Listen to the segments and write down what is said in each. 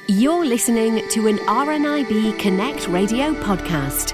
You're listening to an RNIB Connect Radio podcast.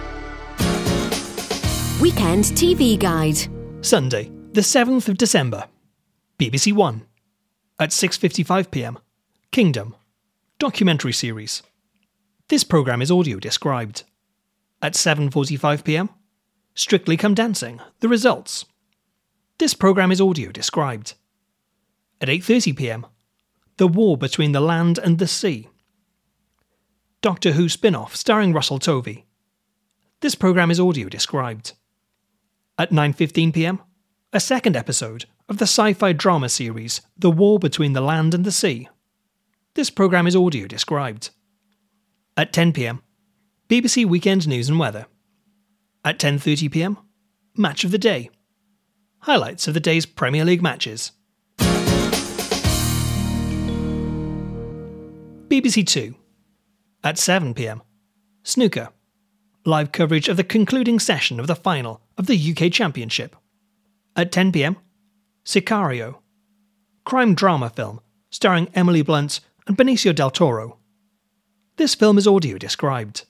Weekend TV Guide. Sunday, the 7th of December. BBC One. At 6:55pm. Kingdom. Documentary series. This programme is audio described. At 7:45pm. Strictly Come Dancing. The Results. This programme is audio described. At 8:30pm. The War Between the Land and the Sea. Doctor Who spin-off starring Russell Tovey. This programme is audio described. At 9:15pm, a second episode of the sci-fi drama series The War Between the Land and the Sea. This programme is audio described. At 10pm, BBC Weekend News and Weather. At 10:30pm, Match of the Day. Highlights of the day's Premier League matches. BBC Two. At 7pm, Snooker. Live coverage of the concluding session of the final of the UK Championship. At 10pm, Sicario. Crime drama film starring Emily Blunt and Benicio del Toro. This film is audio described.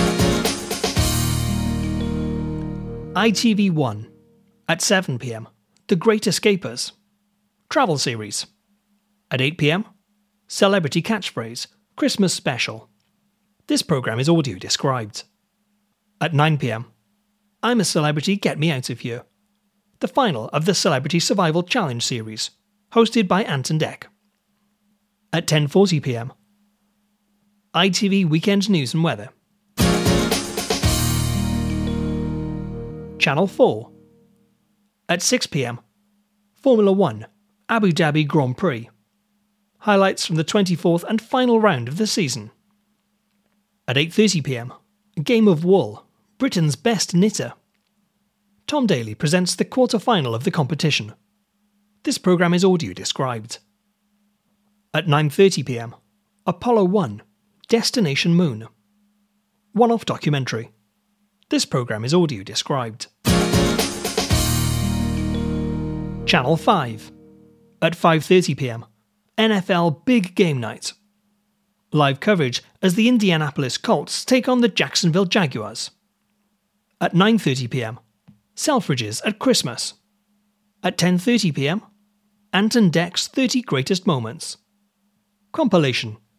ITV1. At 7pm, The Great Escapers. Travel series. At 8pm, Celebrity Catchphrase, Christmas Special. This programme is audio described. At 9pm, I'm a Celebrity, Get Me Out of Here. The final of the Celebrity Survival Challenge series, hosted by Ant and Dec. At 10:40pm, ITV Weekend News and Weather. Channel 4. At 6pm, Formula 1, Abu Dhabi Grand Prix. Highlights from the 24th and final round of the season. At 8:30pm, Game of Wool, Britain's Best Knitter. Tom Daley presents the quarter-final of the competition. This programme is audio described. At 9:30pm, Apollo 1, Destination Moon. One-off documentary. This programme is audio described. Channel 5. At 5:30pm, NFL Big Game Night. Live coverage as the Indianapolis Colts take on the Jacksonville Jaguars. At 9:30pm, Selfridges at Christmas. At 10:30pm, Ant and Dec's 30 Greatest Moments. Compilation